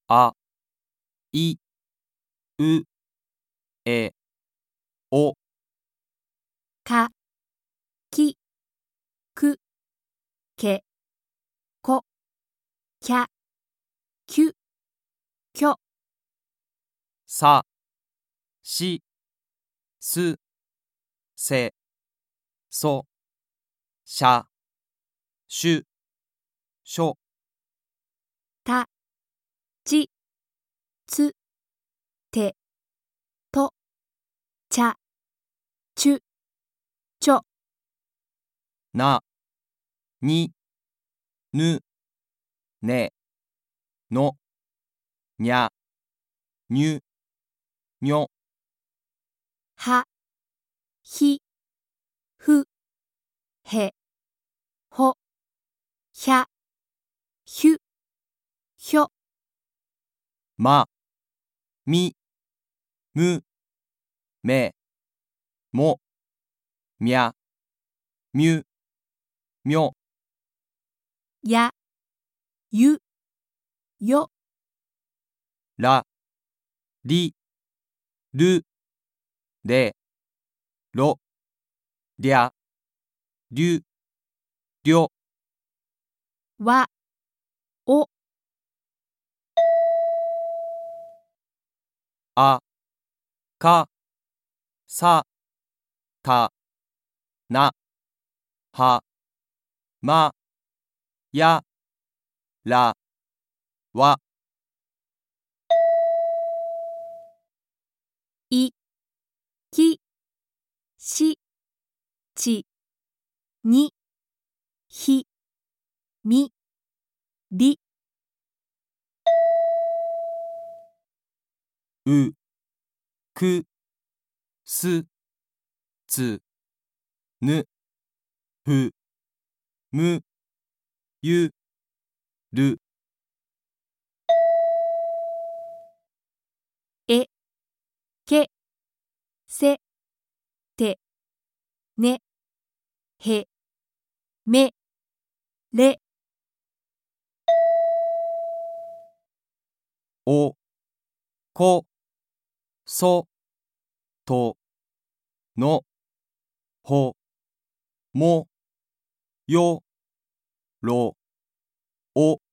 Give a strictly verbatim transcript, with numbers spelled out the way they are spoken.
あ、い、う、え、お。 か、き、く、け、こ、きゃ、きゅ、きょ。 さ、し、す、せ、そ、しゃ、しゅ、しょ。 た、ち、つ、て、と、ちゃ、ちゅ、ちょ。 な、に、ぬ、ね、の、にゃ、にゅ、にょ。 は、ひ、ふ、へ、ほ、ひゃ、ひゅ、ひょ。 ま、み、む、め、も、みゃ、みゅ、みょ。 や、ゆ、よ。 ら、り、る、れ、ろ、りゃ、りゅ、りょ。 わ、お。 あ、か、さ、た、な、は、ま、や、ら、わ。 い、き、し、ち、に、ひ、み、り。 う、く、す、つ、ぬ、ふ、む、ゆ、る。 え、け、せ、て、ね、へ、め、れ。 お、こ、そ、と、の、ほ、も、よ、ろ、お。